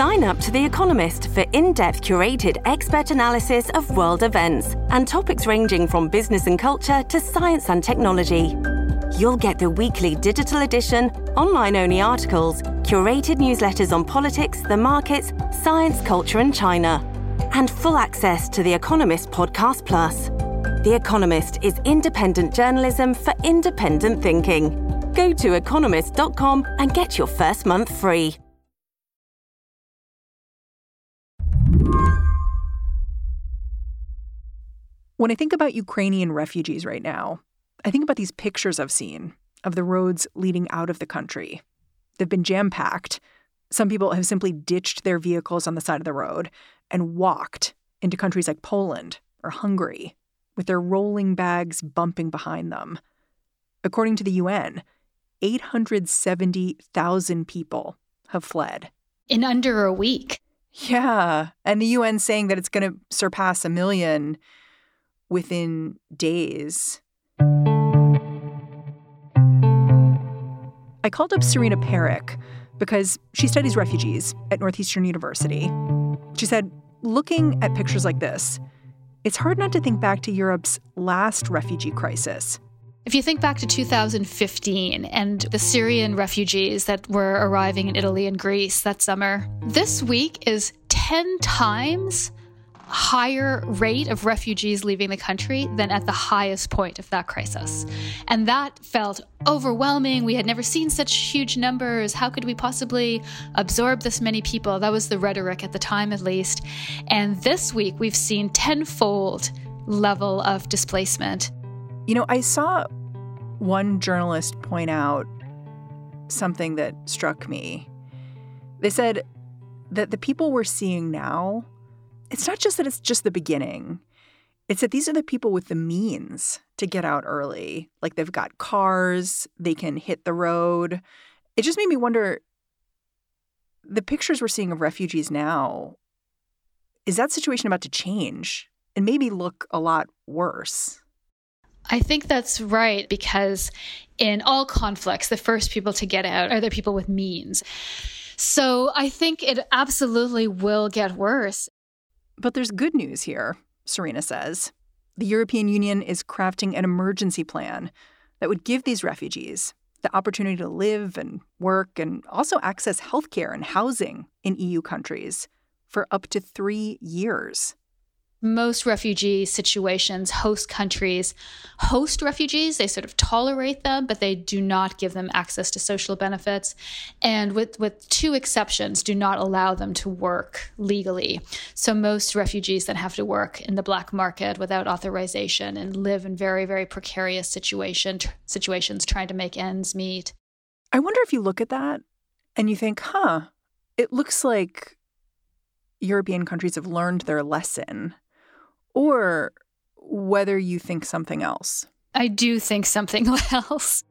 Sign up to The Economist for in-depth curated expert analysis of world events and topics ranging from business and culture to science and technology. You'll get the weekly digital edition, online-only articles, curated newsletters on politics, the markets, science, culture and China, and full access to The Economist Podcast Plus. The Economist is independent journalism for independent thinking. Go to economist.com and get your first month free. When I think about Ukrainian refugees right now, I think about these pictures I've seen of the roads leading out of the country. They've been jam-packed. Some people have simply ditched their vehicles on the side of the road and walked into countries like Poland or Hungary with their rolling bags bumping behind them. According to the UN, 870,000 people have fled. In under a week. Yeah. And the UN saying that it's going to surpass 1 million within days. I called up Serena Parekh because she studies refugees at Northeastern University. She said, looking at pictures like this, it's hard not to think back to Europe's last refugee crisis. If you think back to 2015 and the Syrian refugees that were arriving in Italy and Greece that summer, this week is 10 times higher rate of refugees leaving the country than at the highest point of that crisis. And that felt overwhelming. We had never seen such huge numbers. How could we possibly absorb this many people? That was the rhetoric at the time, at least. And this week, we've seen tenfold level of displacement. You know, I saw one journalist point out something that struck me. They said that the people we're seeing now, it's not just that it's just the beginning. It's that these are the people with the means to get out early. Like they've got cars, they can hit the road. It just made me wonder, the pictures we're seeing of refugees now, is that situation about to change and maybe look a lot worse? I think that's right, because in all conflicts, the first people to get out are the people with means. So I think it absolutely will get worse. But there's good news here, Serena says. The European Union is crafting an emergency plan that would give these refugees the opportunity to live and work and also access healthcare and housing in EU countries for up to 3 years. Most refugee situations, host countries host refugees. They sort of tolerate them, but they do not give them access to social benefits. And with two exceptions, do not allow them to work legally. So most refugees then have to work in the black market without authorization and live in very, very precarious situations trying to make ends meet. I wonder if you look at that and you think, it looks like European countries have learned their lesson. Or whether you think something else. I do think something else.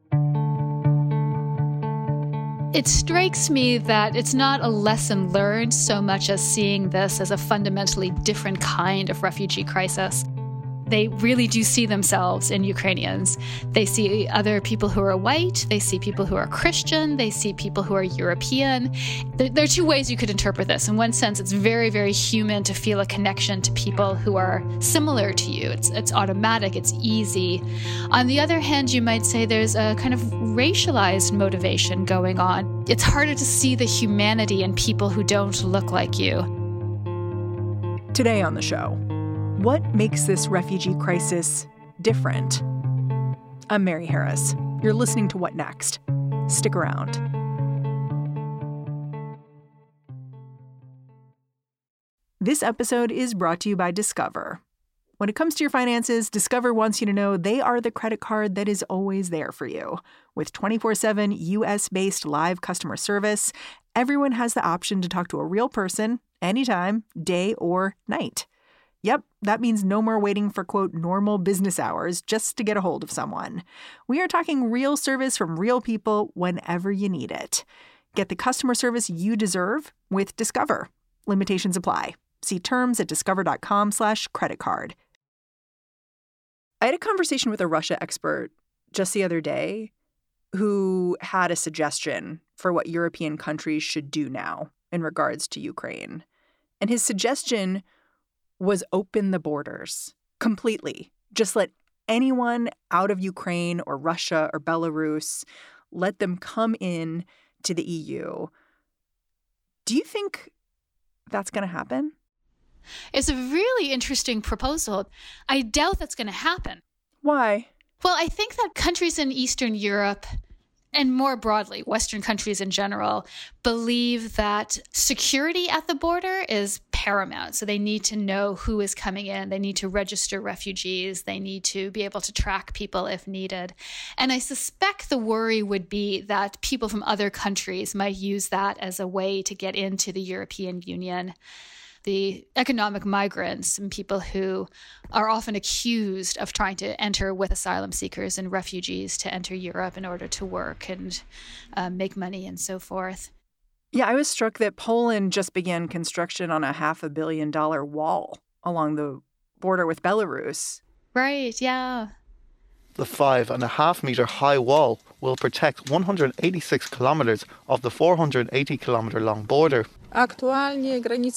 It strikes me that it's not a lesson learned so much as seeing this as a fundamentally different kind of refugee crisis. They really do see themselves in Ukrainians. They see other people who are white. They see people who are Christian. They see people who are European. There are two ways you could interpret this. In one sense, it's very, very human to feel a connection to people who are similar to you. It's automatic. It's easy. On the other hand, you might say there's a kind of racialized motivation going on. It's harder to see the humanity in people who don't look like you. Today on the show, what makes this refugee crisis different? I'm Mary Harris. You're listening to What Next? Stick around. This episode is brought to you by Discover. When it comes to your finances, Discover wants you to know they are the credit card that is always there for you. With 24/7 U.S.-based live customer service, everyone has the option to talk to a real person anytime, day or night. Yep, that means no more waiting for, quote, normal business hours just to get a hold of someone. We are talking real service from real people whenever you need it. Get the customer service you deserve with Discover. Limitations apply. See terms at discover.com/creditcard. I had a conversation with a Russia expert just the other day who had a suggestion for what European countries should do now in regards to Ukraine. And his suggestion was open the borders completely. Just let anyone out of Ukraine or Russia or Belarus, let them come in to the EU. Do you think that's going to happen? It's a really interesting proposal. I doubt that's going to happen. Why? Well, I think that countries in Eastern Europe, and more broadly, Western countries in general, believe that security at the border is paramount. So they need to know who is coming in. They need to register refugees. They need to be able to track people if needed. And I suspect the worry would be that people from other countries might use that as a way to get into the European Union. The economic migrants and people who are often accused of trying to enter with asylum seekers and refugees to enter Europe in order to work and make money and so forth. Yeah, I was struck that Poland just began construction on a $500 million wall along the border with Belarus. Right, yeah. The 5.5-meter high wall will protect 186 kilometers of the 480-kilometer long border. Currently,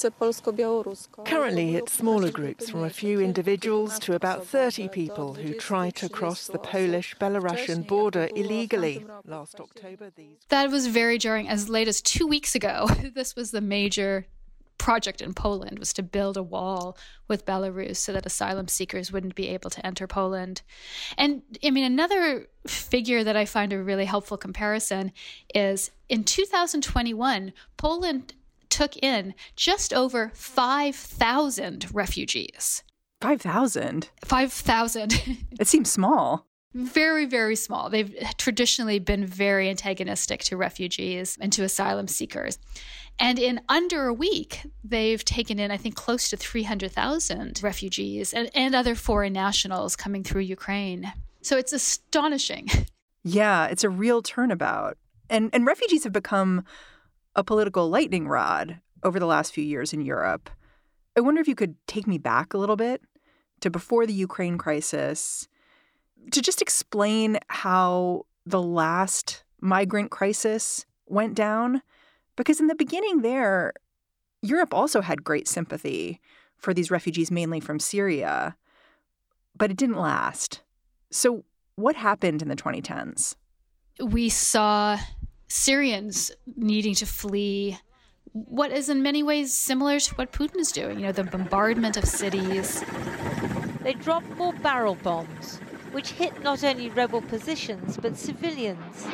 it's smaller groups from a few individuals to about 30 people who try to cross the Polish-Belarusian border illegally. Last October, That was very jarring. As late as 2 weeks ago, this was the major project in Poland, was to build a wall with Belarus so that asylum seekers wouldn't be able to enter Poland. And I mean, another figure that I find a really helpful comparison is in 2021, Poland took in just over 5,000 refugees. 5,000? 5,000. It seems small. Very, very small. They've traditionally been very antagonistic to refugees and to asylum seekers. And in under a week, they've taken in, I think, close to 300,000 refugees and other foreign nationals coming through Ukraine. So it's astonishing. Yeah, it's a real turnabout. And refugees have become a political lightning rod over the last few years in Europe. I wonder if you could take me back a little bit to before the Ukraine crisis, to just explain how the last migrant crisis went down. Because in the beginning there, Europe also had great sympathy for these refugees, mainly from Syria, but it didn't last. So what happened in the 2010s? We saw Syrians needing to flee what is in many ways similar to what Putin is doing, the bombardment of cities. They dropped more barrel bombs, which hit not only rebel positions, but civilians.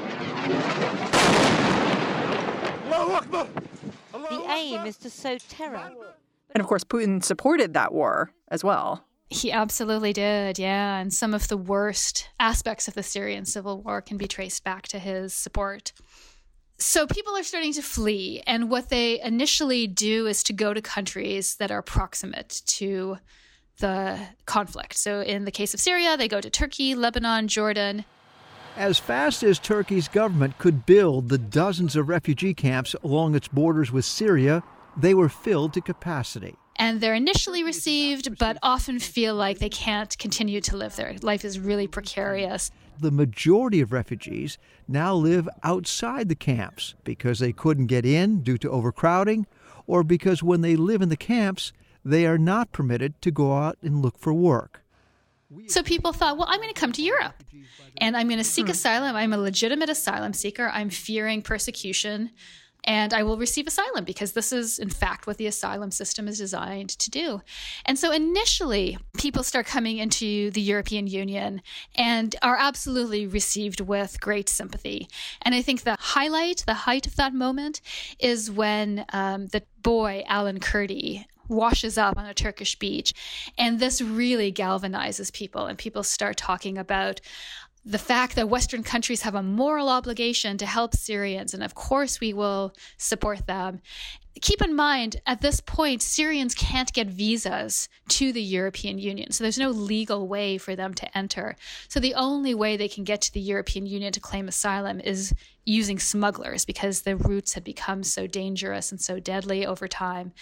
The aim is to sow terror. And of course, Putin supported that war as well. He absolutely did, yeah. And some of the worst aspects of the Syrian civil war can be traced back to his support. So people are starting to flee. And what they initially do is to go to countries that are proximate to the conflict. So in the case of Syria, they go to Turkey, Lebanon, Jordan. As fast as Turkey's government could build the dozens of refugee camps along its borders with Syria, they were filled to capacity. And they're initially received, but often feel like they can't continue to live there. Life is really precarious. The majority of refugees now live outside the camps because they couldn't get in due to overcrowding, or because when they live in the camps, they are not permitted to go out and look for work. So people thought, well, I'm going to come to Europe and I'm going to seek asylum. I'm a legitimate asylum seeker. I'm fearing persecution and I will receive asylum because this is, in fact, what the asylum system is designed to do. And so initially, people start coming into the European Union and are absolutely received with great sympathy. And I think the height of that moment is when the boy, Alan Kurdi, washes up on a Turkish beach. And this really galvanizes people. And people start talking about the fact that Western countries have a moral obligation to help Syrians. And of course, we will support them. Keep in mind, at this point, Syrians can't get visas to the European Union. So there's no legal way for them to enter. So the only way they can get to the European Union to claim asylum is using smugglers because the routes had become so dangerous and so deadly over time.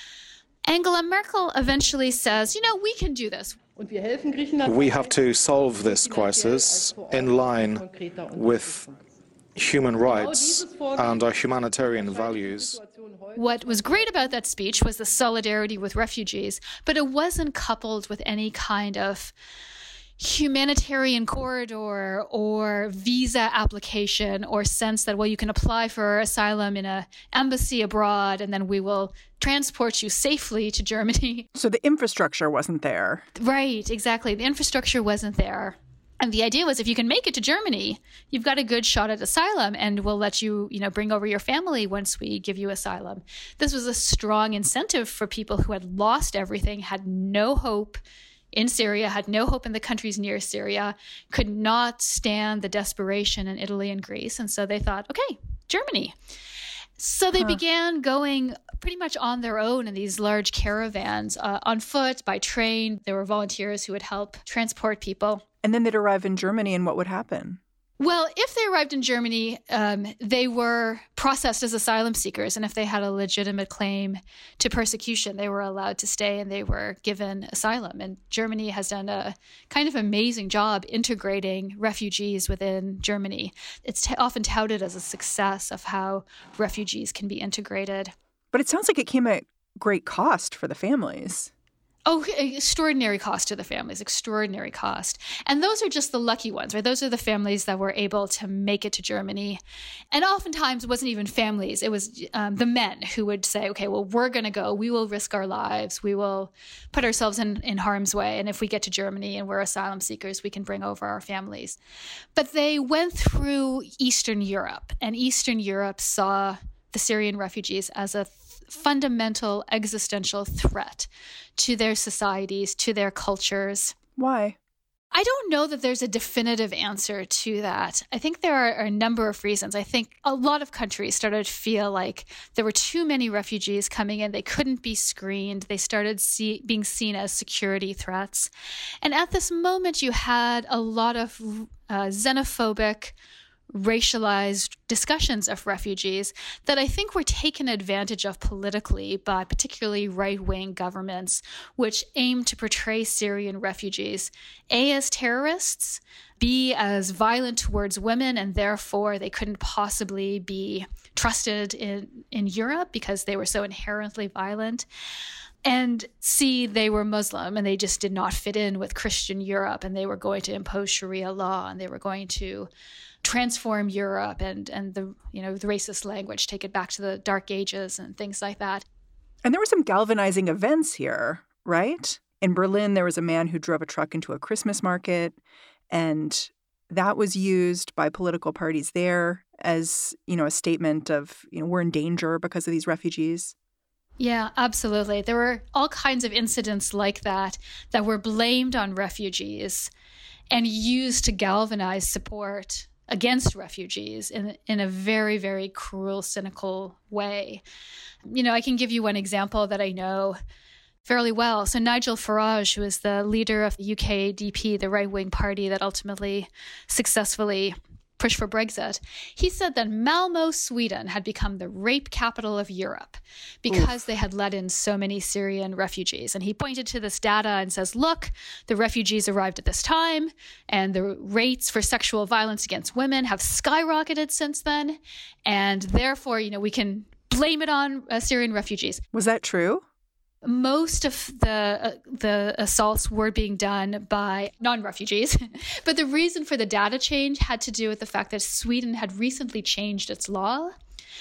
Angela Merkel eventually says, we can do this. We have to solve this crisis in line with human rights and our humanitarian values. What was great about that speech was the solidarity with refugees, but it wasn't coupled with any kind of humanitarian corridor or visa application or sense that, well, you can apply for asylum in an embassy abroad and then we will transport you safely to Germany. So the infrastructure wasn't there. Right, exactly. The infrastructure wasn't there. And the idea was if you can make it to Germany, you've got a good shot at asylum and we'll let you, bring over your family once we give you asylum. This was a strong incentive for people who had lost everything, had no hope in Syria, had no hope in the countries near Syria, could not stand the desperation in Italy and Greece. And so they thought, okay, Germany. So they began going pretty much on their own in these large caravans, on foot, by train. There were volunteers who would help transport people. And then they'd arrive in Germany, and what would happen? Well, if they arrived in Germany, they were processed as asylum seekers. And if they had a legitimate claim to persecution, they were allowed to stay and they were given asylum. And Germany has done a kind of amazing job integrating refugees within Germany. It's often touted as a success of how refugees can be integrated. But it sounds like it came at great cost for the families. Oh, extraordinary cost to the families, extraordinary cost. And those are just the lucky ones, right? Those are the families that were able to make it to Germany. And oftentimes it wasn't even families. It was the men who would say, okay, well, we're going to go. We will risk our lives. We will put ourselves in harm's way. And if we get to Germany and we're asylum seekers, we can bring over our families. But they went through Eastern Europe, and Eastern Europe saw the Syrian refugees as a fundamental existential threat to their societies, to their cultures. Why? I don't know that there's a definitive answer to that. I think there are a number of reasons. I think a lot of countries started to feel like there were too many refugees coming in. They couldn't be screened. They started being seen as security threats. And at this moment, you had a lot of xenophobic, racialized discussions of refugees that I think were taken advantage of politically by particularly right-wing governments, which aim to portray Syrian refugees A, as terrorists, B, as violent towards women, and therefore they couldn't possibly be trusted in Europe because they were so inherently violent. And C, they were Muslim and they just did not fit in with Christian Europe, and they were going to impose Sharia law and they were going to transform Europe and the racist language, take it back to the Dark Ages and things like that. And there were some galvanizing events here, right? In Berlin, there was a man who drove a truck into a Christmas market, and that was used by political parties there as, a statement of, we're in danger because of these refugees. Yeah, absolutely. There were all kinds of incidents like that were blamed on refugees and used to galvanize support against refugees in a very, very cruel, cynical way. I can give you one example that I know fairly well. So Nigel Farage, who is the leader of the UK DP, the right-wing party that ultimately successfully pushed for Brexit, he said that Malmö, Sweden had become the rape capital of Europe because they had let in so many Syrian refugees. And he pointed to this data and says, look, the refugees arrived at this time and the rates for sexual violence against women have skyrocketed since then. And therefore, we can blame it on Syrian refugees. Was that true? Most of the assaults were being done by non-refugees. But the reason for the data change had to do with the fact that Sweden had recently changed its law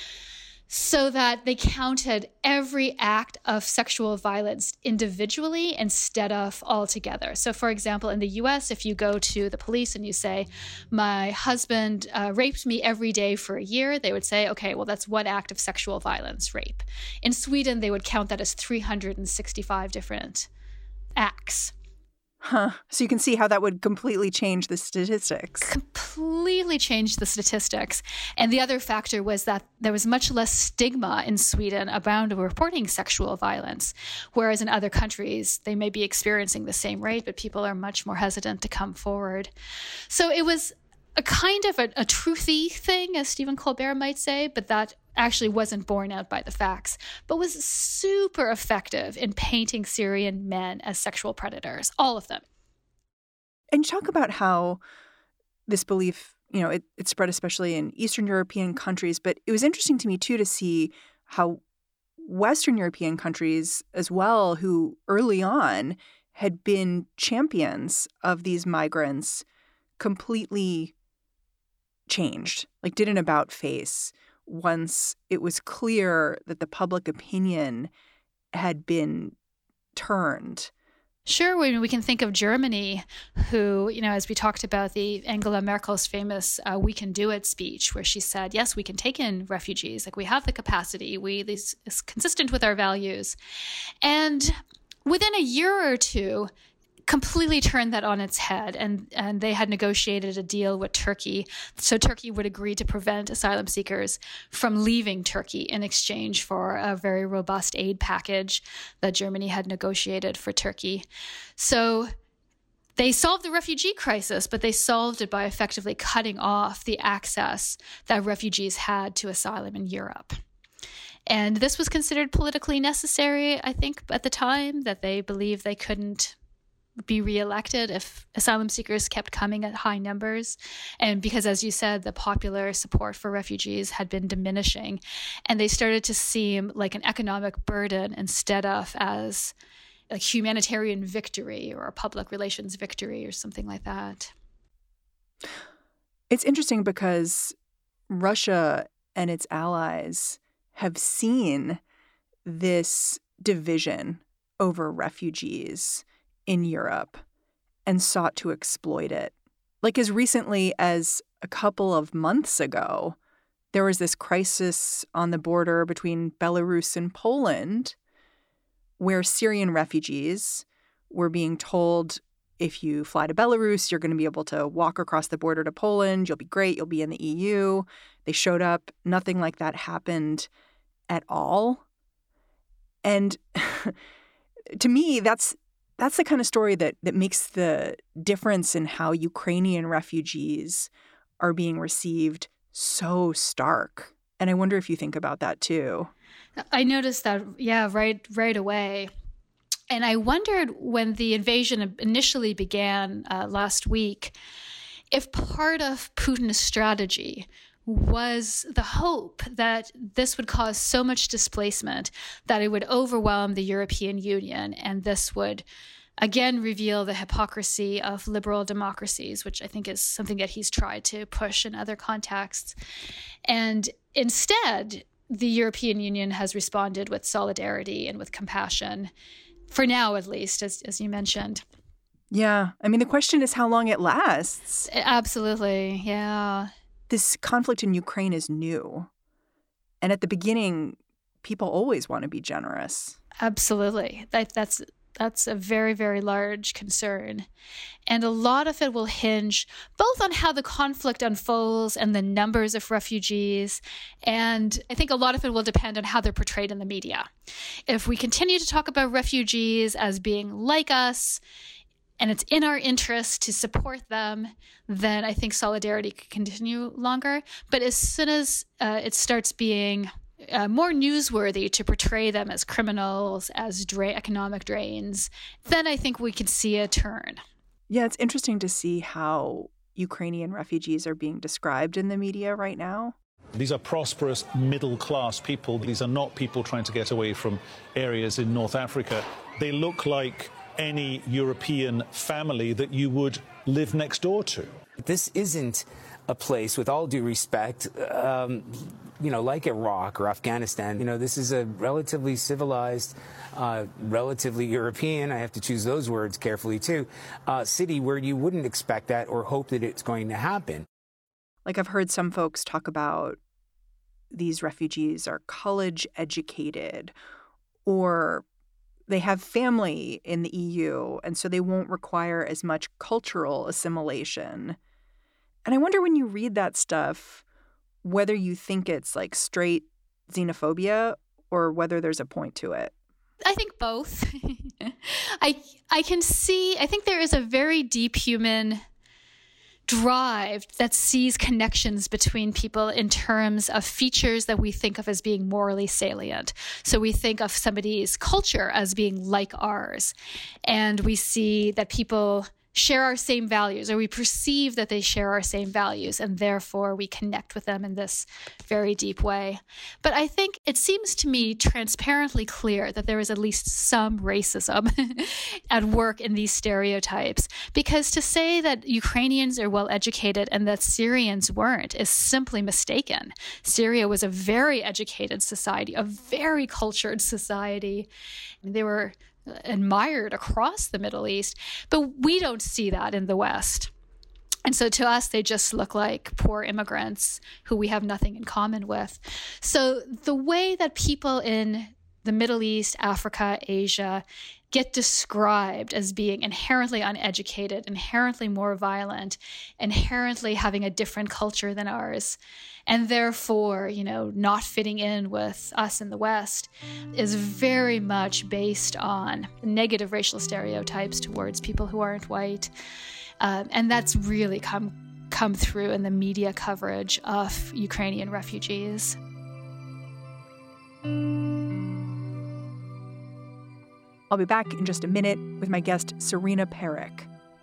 so that they counted every act of sexual violence individually instead of all together. So, for example, in the US, if you go to the police and you say, my husband raped me every day for a year, they would say, okay, well, that's one act of sexual violence, rape. In Sweden, they would count that as 365 different acts. Huh. So you can see how that would completely change the statistics. Completely change the statistics. And the other factor was that there was much less stigma in Sweden around reporting sexual violence, whereas in other countries, they may be experiencing the same rate, but people are much more hesitant to come forward. So it was a kind of a truthy thing, as Stephen Colbert might say, but that actually wasn't borne out by the facts, but was super effective in painting Syrian men as sexual predators, all of them. And talk about how this belief, it spread especially in Eastern European countries, but it was interesting to me, too, to see how Western European countries as well, who early on had been champions of these migrants, completely changed, like did an about face once it was clear that the public opinion had been turned. Sure, we can think of Germany, who, as we talked about the Angela Merkel's famous "We Can Do It" speech, where she said, yes, we can take in refugees, like we have the capacity, this is consistent with our values. And within a year or two, completely turned that on its head, and they had negotiated a deal with Turkey. So Turkey would agree to prevent asylum seekers from leaving Turkey in exchange for a very robust aid package that Germany had negotiated for Turkey. So they solved the refugee crisis, but they solved it by effectively cutting off the access that refugees had to asylum in Europe. And this was considered politically necessary, I think, at the time, that they believed they couldn't be reelected if asylum seekers kept coming at high numbers. And because, as you said, the popular support for refugees had been diminishing, and they started to seem like an economic burden instead of as a humanitarian victory or a public relations victory or something like that. It's interesting because Russia and its allies have seen this division over refugees in Europe and sought to exploit it. Like as recently as a couple of months ago, there was this crisis on the border between Belarus and Poland where Syrian refugees were being told, if you fly to Belarus, you're going to be able to walk across the border to Poland. You'll be great. You'll be in the EU. They showed up. Nothing like that happened at all. And to me, that's the kind of story that makes the difference in how Ukrainian refugees are being received so stark. And I wonder if you think about that too. I noticed that, right away. And I wondered when the invasion initially began last week, if part of Putin's strategy was the hope that this would cause so much displacement that it would overwhelm the European Union, and this would again reveal the hypocrisy of liberal democracies, which I think is something that he's tried to push in other contexts. And instead, the European Union has responded with solidarity and with compassion, for now at least, as you mentioned. Yeah. I mean, the question is how long it lasts. Absolutely. Yeah. This conflict in Ukraine is new. And at the beginning, people always want to be generous. Absolutely. That's a very, very large concern. And a lot of it will hinge both on how the conflict unfolds and the numbers of refugees. And I think a lot of it will depend on how they're portrayed in the media. If we continue to talk about refugees as being like us, and it's in our interest to support them, then I think solidarity could continue longer. But as soon as it starts being more newsworthy to portray them as criminals, as economic drains, then I think we can see a turn. Yeah, it's interesting to see how Ukrainian refugees are being described in the media right now. These are prosperous, middle-class people. These are not people trying to get away from areas in North Africa. They look like any European family that you would live next door to. This isn't a place, with all due respect, like Iraq or Afghanistan. This is a relatively civilized, relatively European, I have to choose those words carefully too, city where you wouldn't expect that or hope that it's going to happen. Like I've heard some folks talk about these refugees are college educated or they have family in the EU, and so they won't require as much cultural assimilation. And I wonder when you read that stuff, whether you think it's like straight xenophobia or whether there's a point to it. I think both. I think there is a very deep human drive that sees connections between people in terms of features that we think of as being morally salient. So we think of somebody's culture as being like ours. And we see that people share our same values, or we perceive that they share our same values, and therefore we connect with them in this very deep way. But I think it seems to me transparently clear that there is at least some racism at work in these stereotypes, because to say that Ukrainians are well educated and that Syrians weren't is simply mistaken. Syria was a very educated society, a very cultured society. They were admired across the Middle East, but we don't see that in the West. And so to us, they just look like poor immigrants who we have nothing in common with. So the way that people in the Middle East, Africa, Asia get described as being inherently uneducated, inherently more violent, inherently having a different culture than ours, and therefore, not fitting in with us in the West, is very much based on negative racial stereotypes towards people who aren't white. And that's really come through in the media coverage of Ukrainian refugees. I'll be back in just a minute with my guest, Serena Parekh.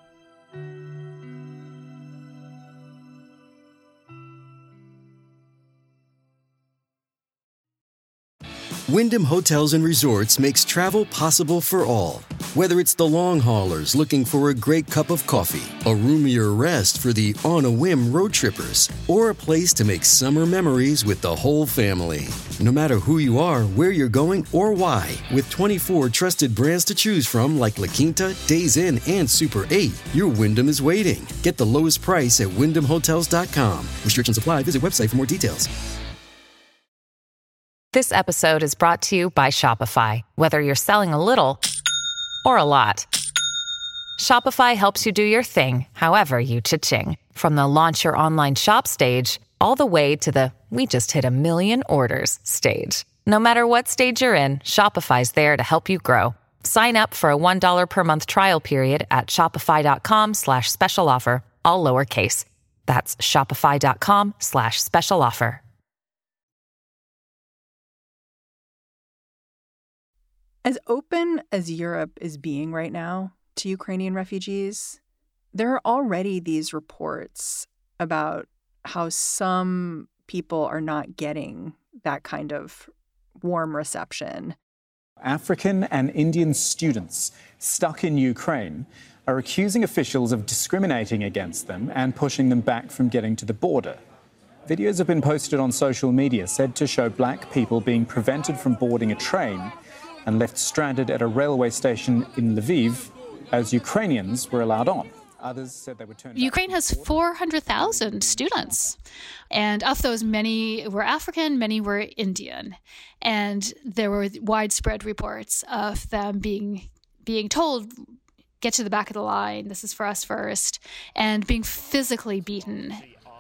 Wyndham Hotels & Resorts makes travel possible for all. Whether it's the long haulers looking for a great cup of coffee, a roomier rest for the on-a-whim road trippers, or a place to make summer memories with the whole family. No matter who you are, where you're going, or why, with 24 trusted brands to choose from like La Quinta, Days Inn, and Super 8, your Wyndham is waiting. Get the lowest price at WyndhamHotels.com. Restrictions apply. Visit website for more details. This episode is brought to you by Shopify. Whether you're selling a little or a lot, Shopify helps you do your thing, however you cha-ching. From the launch your online shop stage, all the way to the we just hit 1 million orders stage. No matter what stage you're in, Shopify's there to help you grow. Sign up for a $1 per month trial period at shopify.com/special offer, all lowercase. That's shopify.com/special offer. As open as Europe is being right now to Ukrainian refugees, there are already these reports about how some people are not getting that kind of warm reception. African and Indian students stuck in Ukraine are accusing officials of discriminating against them and pushing them back from getting to the border. Videos have been posted on social media said to show black people being prevented from boarding a train and left stranded at a railway station in Lviv as Ukrainians were allowed on. Others said they were turned Ukraine has 400,000 students, and of those, many were African, many were Indian. And there were widespread reports of them being told, get to the back of the line, this is for us first, and being physically beaten.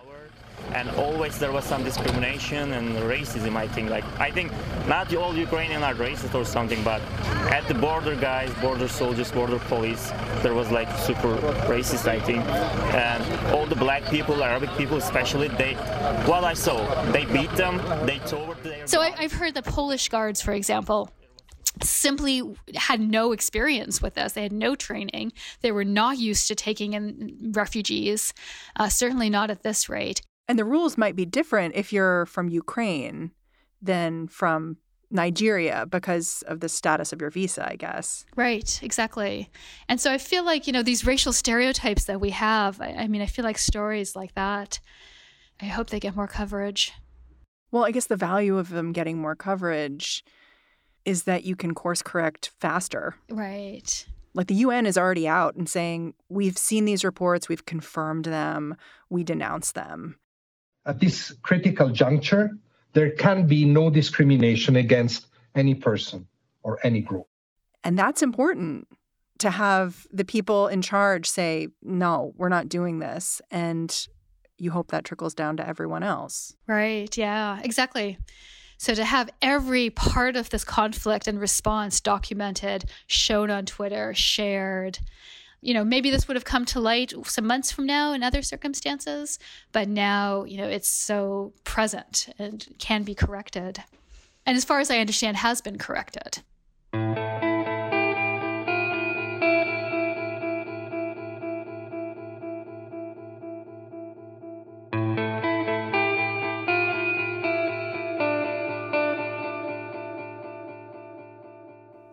And always there was some discrimination and racism, I think not all Ukrainians are racist or something, but at the border guys, border soldiers, border police, there was super racist, I think. And all the black people, Arabic people especially, what I saw, they beat them, they tore their... So I've heard that Polish guards, for example, simply had no experience with this. They had no training. They were not used to taking in refugees, certainly not at this rate. And the rules might be different if you're from Ukraine than from Nigeria because of the status of your visa, I guess. Right, exactly. And so I feel like, these racial stereotypes that we have, I feel like stories like that, I hope they get more coverage. Well, I guess the value of them getting more coverage is that you can course correct faster. Right. Like the UN is already out and saying, we've seen these reports, we've confirmed them, we denounce them. At this critical juncture, there can be no discrimination against any person or any group. And that's important to have the people in charge say, no, we're not doing this. And you hope that trickles down to everyone else. Right. Yeah, exactly. So to have every part of this conflict and response documented, shown on Twitter, shared, maybe this would have come to light some months from now in other circumstances, but now, it's so present and can be corrected. And as far as I understand, has been corrected.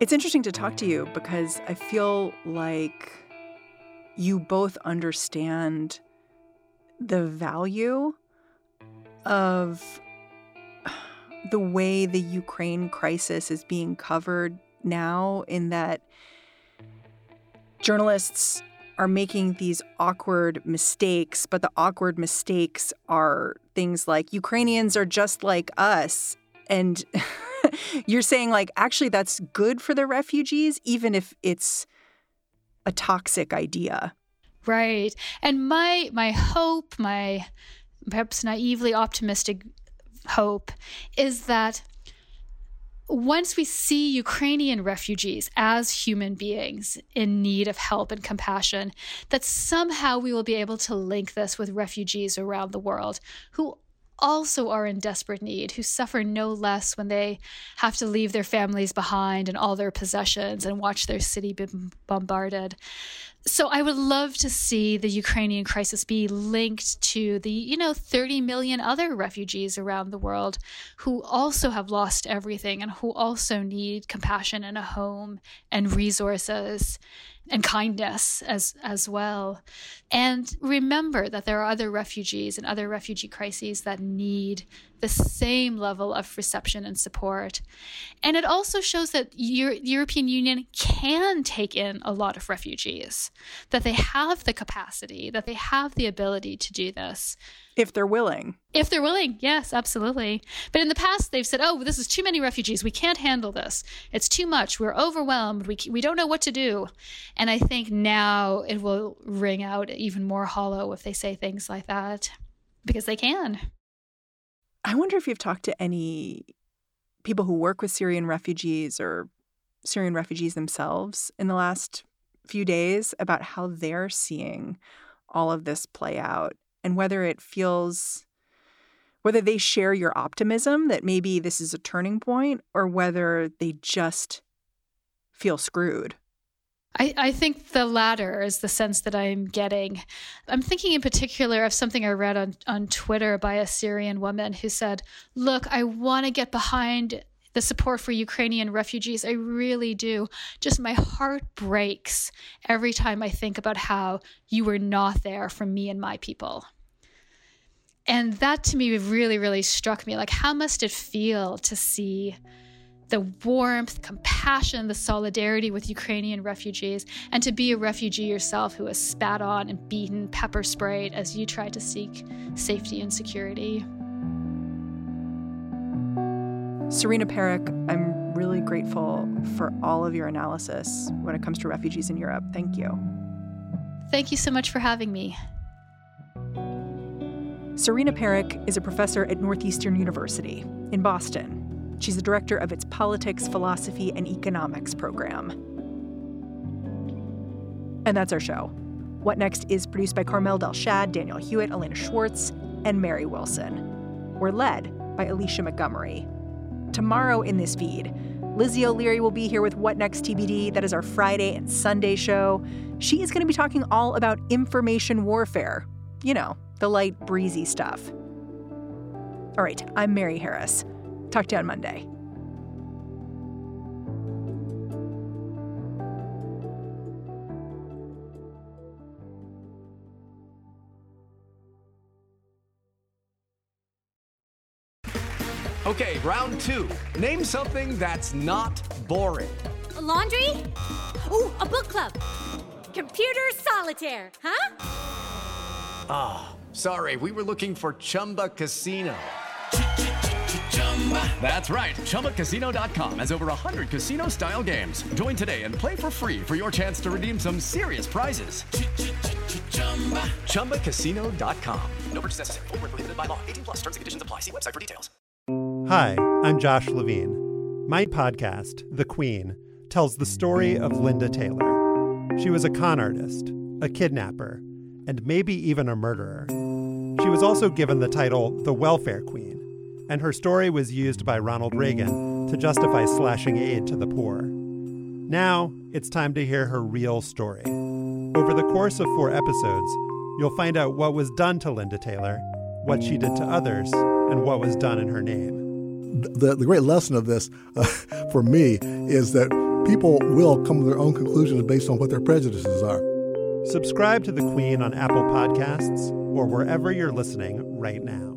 It's interesting to talk to you because I feel like you both understand the value of the way the Ukraine crisis is being covered now, in that journalists are making these awkward mistakes, but the awkward mistakes are things like Ukrainians are just like us. And you're saying, like, actually, that's good for the refugees, even if it's a toxic idea. Right. And my hope, my perhaps naively optimistic hope, is that once we see Ukrainian refugees as human beings in need of help and compassion, that somehow we will be able to link this with refugees around the world who also are in desperate need, who suffer no less when they have to leave their families behind and all their possessions and watch their city be bombarded. So I would love to see the Ukrainian crisis be linked to the, 30 million other refugees around the world who also have lost everything and who also need compassion and a home and resources and kindness as well. And remember that there are other refugees and other refugee crises that need the same level of reception and support. And it also shows that the European Union can take in a lot of refugees, that they have the capacity, that they have the ability to do this. If they're willing. If they're willing, yes, absolutely. But in the past, they've said, oh, this is too many refugees. We can't handle this. It's too much. We're overwhelmed. We don't know what to do. And I think now it will ring out even more hollow if they say things like that, because they can. I wonder if you've talked to any people who work with Syrian refugees or Syrian refugees themselves in the last few days about how they're seeing all of this play out, and whether they share your optimism that maybe this is a turning point, or whether they just feel screwed. I think the latter is the sense that I'm getting. I'm thinking in particular of something I read on Twitter by a Syrian woman who said, look, I want to get behind the support for Ukrainian refugees. I really do. Just my heart breaks every time I think about how you were not there for me and my people. And that to me really, really struck me. Like, how must it feel to see the warmth, compassion, the solidarity with Ukrainian refugees, and to be a refugee yourself who was spat on and beaten, pepper sprayed as you tried to seek safety and security. Serena Parekh, I'm really grateful for all of your analysis when it comes to refugees in Europe. Thank you. Thank you so much for having me. Serena Parekh is a professor at Northeastern University in Boston. She's the director of its Politics, Philosophy, and Economics program. And that's our show. What Next is produced by Carmel Delshad, Daniel Hewitt, Elena Schwartz, and Mary Wilson. We're led by Alicia Montgomery. Tomorrow in this feed, Lizzie O'Leary will be here with What Next TBD. That is our Friday and Sunday show. She is going to be talking all about information warfare. The light, breezy stuff. All right, I'm Mary Harris. Talk to you on Monday. Okay, round two. Name something that's not boring. A laundry? Ooh, a book club. Computer solitaire, huh? Ah, sorry, we were looking for Chumba Casino. That's right. ChumbaCasino.com has over 100 casino-style games. Join today and play for free for your chance to redeem some serious prizes. ChumbaCasino.com. No purchase necessary. Void where prohibited by law. 18+ terms and conditions apply. See website for details. Hi, I'm Josh Levine. My podcast, The Queen, tells the story of Linda Taylor. She was a con artist, a kidnapper, and maybe even a murderer. She was also given the title the Welfare Queen, and her story was used by Ronald Reagan to justify slashing aid to the poor. Now, it's time to hear her real story. Over the course of 4 episodes, you'll find out what was done to Linda Taylor, what she did to others, and what was done in her name. The great lesson of this for me is that people will come to their own conclusions based on what their prejudices are. Subscribe to The Queen on Apple Podcasts or wherever you're listening right now.